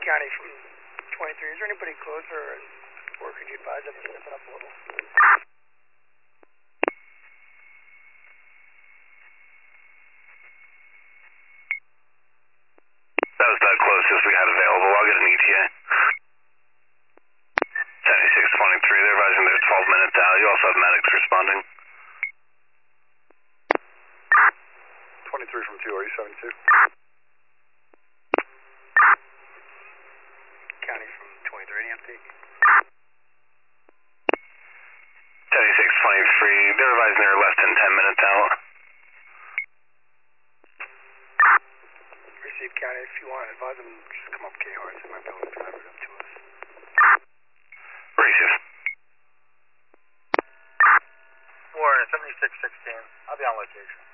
County from 23. Is there anybody closer, or could you advise them to step it up a little? That was the closest we had available. I'll get an ETA. 7623, they're advising there's 12 minutes out. You also have medics responding. 23 from 2, are you 72? County from 23, EMT. 7623, they're advising they're less than 10 minutes out. Receive County, if you want to advise them, just come up KRs. They might be able to drive it up to us. Receive. Warren, 7616. I'll be on location.